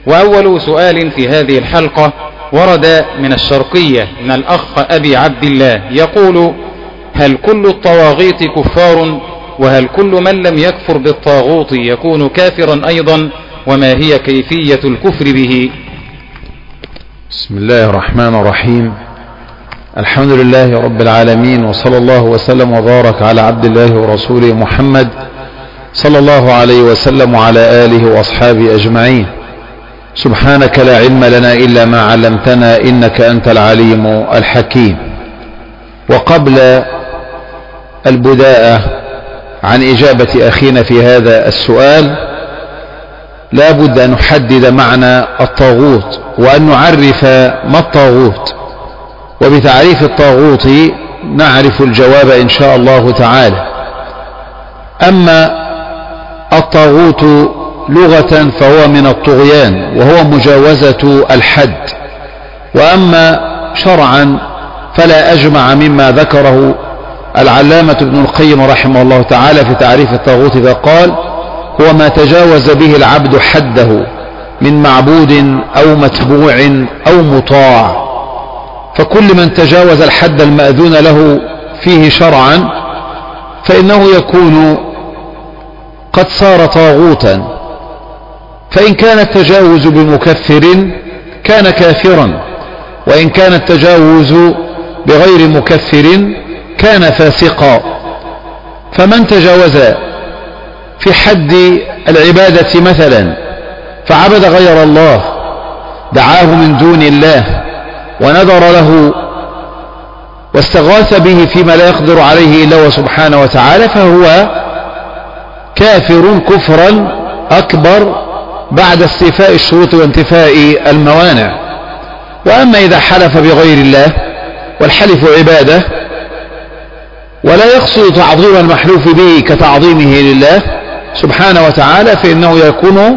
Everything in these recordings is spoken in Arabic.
وأول سؤال في هذه الحلقة ورد من الشرقية من الأخ أبي عبد الله يقول: هل كل الطواغيت كفار؟ وهل كل من لم يكفر بالطاغوت يكون كافرا أيضا؟ وما هي كيفية الكفر به؟ بسم الله الرحمن الرحيم. الحمد لله رب العالمين، وصلى الله وسلم وبارك على عبد الله ورسوله محمد صلى الله عليه وسلم وعلى آله وأصحابه أجمعين. سبحانك لا علم لنا إلا ما علمتنا إنك أنت العليم الحكيم. وقبل البداءة عن إجابة أخينا في هذا السؤال لا بد أن نحدد معنى الطاغوت وأن نعرف ما الطاغوت، وبتعريف الطاغوت نعرف الجواب إن شاء الله تعالى. أما الطاغوت لغة فهو من الطغيان وهو مجاوزة الحد، وأما شرعا فلا أجمع مما ذكره العلامة ابن القيم رحمه الله تعالى في تعريف الطاغوت، فقال: هو ما تجاوز به العبد حده من معبود أو متبوع أو مطاع. فكل من تجاوز الحد المأذون له فيه شرعا فإنه يكون قد صار طاغوتا، فإن كان التجاوز بمكفر كان كافرا، وإن كان التجاوز بغير مكفر كان فاسقا. فمن تجاوز في حد العبادة مثلا فعبد غير الله، دعاه من دون الله ونذر له واستغاث به فيما لا يقدر عليه إلا هو سبحانه وتعالى، فهو كافر كفرا أكبر بعد استيفاء الشروط وانتفاء الموانع. وأما إذا حلف بغير الله، والحلف عبادة ولا يقصد تعظيم المحلوف به كتعظيمه لله سبحانه وتعالى، فإنه يكون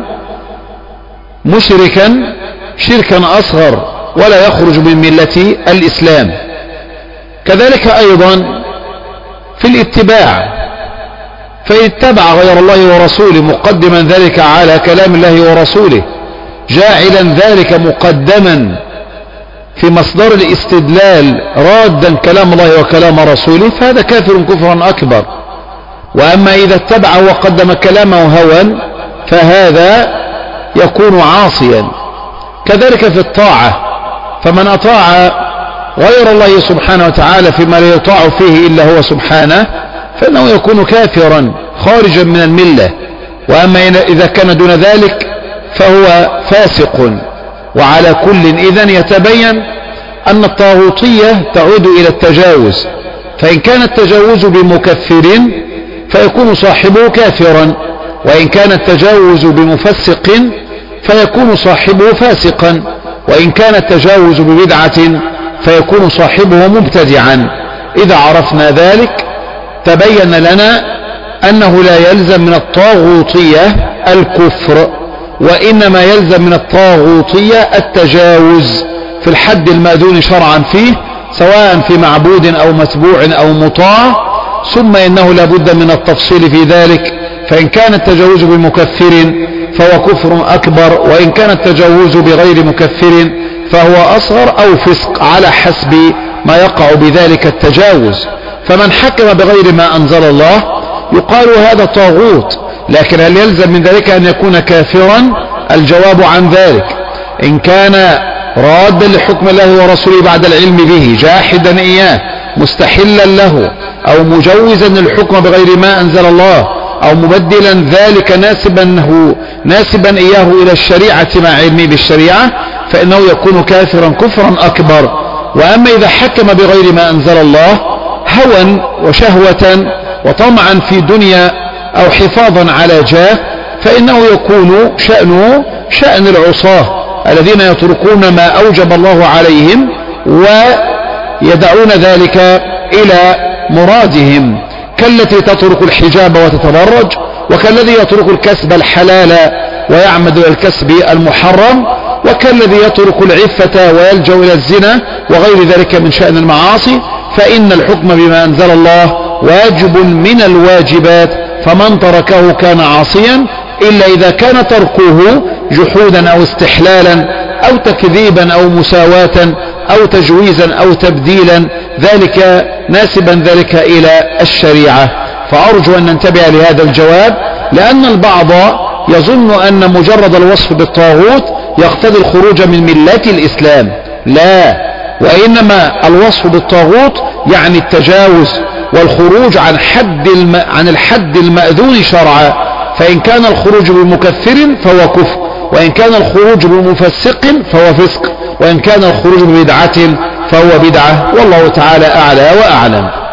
مشركا شركا أصغر ولا يخرج من ملة الإسلام. كذلك أيضا في الاتباع، فإن اتبع غير الله ورسوله مقدما ذلك على كلام الله ورسوله، جاعلا ذلك مقدما في مصدر الاستدلال رادا كلام الله وكلام رسوله، فهذا كافر كفرا أكبر. وأما إذا اتبع وقدم كلامه هوى فهذا يكون عاصيا. كذلك في الطاعة، فمن أطاع غير الله سبحانه وتعالى فيما لا يطاع فيه إلا هو سبحانه فإنه يكون كافرا خارجا من الملة. وأما إذا كان دون ذلك فهو فاسق. وعلى كل إذن يتبين أن الطاغوتية تعود إلى التجاوز، فإن كان التجاوز بمكفر فيكون صاحبه كافرا، وإن كان التجاوز بمفسق فيكون صاحبه فاسقا، وإن كان التجاوز ببدعة فيكون صاحبه مبتدعا. إذا عرفنا ذلك تبين لنا أنه لا يلزم من الطاغوتية الكفر، وإنما يلزم من الطاغوتية التجاوز في الحد المأذون شرعا فيه، سواء في معبود أو متبوع أو مطاع. ثم إنه لابد من التفصيل في ذلك، فإن كان التجاوز بمكفر فهو كفر أكبر، وإن كان التجاوز بغير مكفر فهو أصغر أو فسق على حسب ما يقع بذلك التجاوز. فمن حكم بغير ما أنزل الله يقال هذا طاغوت، لكن هل يلزم من ذلك أن يكون كافرا؟ الجواب عن ذلك: إن كان رادا لحكم الله ورسوله بعد العلم به، جاحدا إياه، مستحلا له، أو مجوزا الحكم بغير ما أنزل الله، أو مبدلا ذلك ناسبا إياه إلى الشريعة مع علمه بالشريعة، فإنه يكون كافرا كفرا أكبر. وأما إذا حكم بغير ما أنزل الله هوى وشهوة وطمعا في دنيا أو حفاظا على جاه، فإنه يكون شأنه شأن العصاة الذين يتركون ما أوجب الله عليهم ويدعون ذلك إلى مرادهم، كالتي تترك الحجاب وتتبرج، وكالذي يترك الكسب الحلال ويعمد إلى الكسب المحرم، وكالذي يترك العفة ويلجأ إلى الزنا وغير ذلك من شأن المعاصي. فإن الحكم بما أنزل الله واجب من الواجبات، فمن تركه كان عاصيا، إلا إذا كان تركه جحودا أو استحلالا أو تكذيبا أو مساواة أو تجويزا أو تبديلا، ذلك ناسبا ذلك إلى الشريعة. فأرجو أن ننتبه لهذا الجواب، لأن البعض يظن أن مجرد الوصف بالطاغوت يقتضي الخروج من ملة الإسلام، لا، وإنما الوصف بالطاغوت يعني التجاوز والخروج عن الحد المأذون شرعا. فإن كان الخروج بمكفر فهو كفر، وإن كان الخروج بمفسق فهو فسق، وإن كان الخروج ببدعة فهو بدعة، والله تعالى أعلى وأعلم.